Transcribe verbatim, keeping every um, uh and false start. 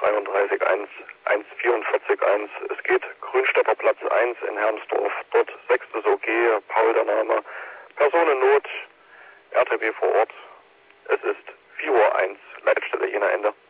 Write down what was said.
dreiunddreißig eins, eins vierundvierzig eins. Es geht Grünstepper Platz eins in Hermsdorf. Dort sechstes O G, Paul der Name. Personennot, R T B vor Ort. Es ist vier Uhr eins, Leitstelle Jena Ende.